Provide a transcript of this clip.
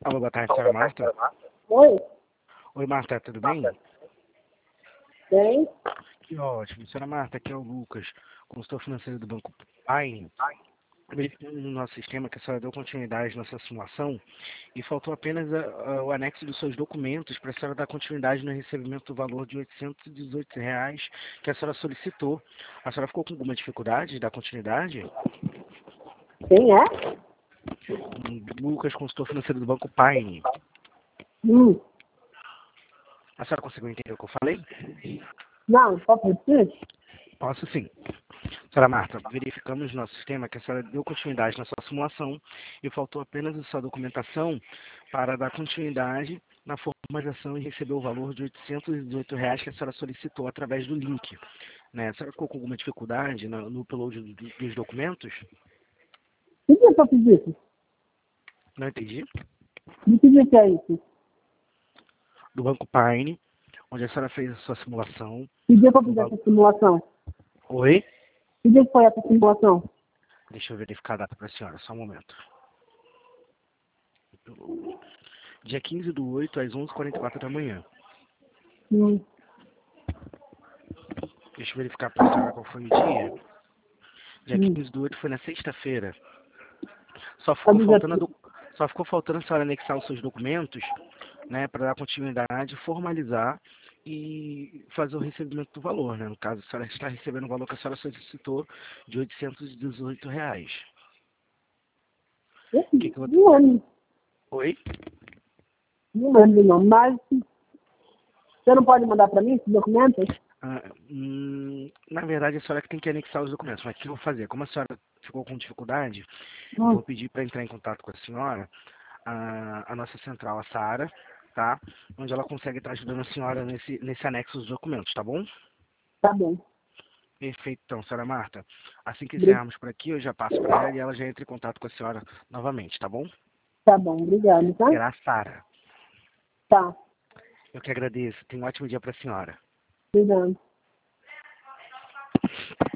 Alô, boa tarde, senhora Marta. Oi, Oi, Marta, tudo bem? bem? Que ótimo. Senhora Marta, aqui é o Lucas, consultor financeiro do Banco Paine. Verificando no nosso sistema que a senhora deu continuidade nessa simulação e faltou apenas o anexo dos seus documentos para a senhora dar continuidade no recebimento do valor de R$ 818 que a senhora solicitou. A senhora ficou com alguma dificuldade de dar continuidade? Quem é? Lucas, consultor financeiro do Banco Paine. Hum. A senhora conseguiu entender o que eu falei? Não, só preciso? Posso sim. Senhora Marta, verificamos no nosso sistema que a senhora deu continuidade na sua simulação e faltou apenas a sua documentação para dar continuidade na formalização e receber o valor de R$ 818 que a senhora solicitou através do link. Né? A senhora ficou com alguma dificuldade no upload dos documentos? O que eu pedi? Não entendi. Me pedi que é isso. Do Banco Paine, onde a senhora fez a sua simulação. Que dia que eu fiz essa simulação? Oi? Que dia que foi essa simulação? Deixa eu verificar a data para a senhora, só um momento. Dia 15/8, às 11h44 da manhã. Hum. Deixa eu verificar para a senhora qual foi o dia. Dia Hum. 15/8 foi na sexta-feira. Só ficou faltando a senhora anexar os seus documentos, né, para dar continuidade, formalizar e fazer o recebimento do valor, né? No caso, a senhora está recebendo o valor que a senhora solicitou de R$ 818. Que eu... Não lembro. Oi? Não lembro, não. Mas você não pode mandar para mim esses documentos? Na verdade, a senhora que tem que anexar os documentos. Mas o que eu vou fazer? Como a senhora ficou com dificuldade, eu vou pedir para entrar em contato com a senhora a nossa central, a Sara, tá? Onde ela consegue estar ajudando a senhora nesse anexo dos documentos, tá bom? Tá bom. Perfeito, então, senhora Marta. Assim que encerrarmos por aqui, eu já passo para ela e ela já entra em contato com a senhora novamente, tá bom? Tá bom, obrigado, tá? Será a Sara. Tá, Eu que agradeço. Tenha um ótimo dia para a senhora. obrigado.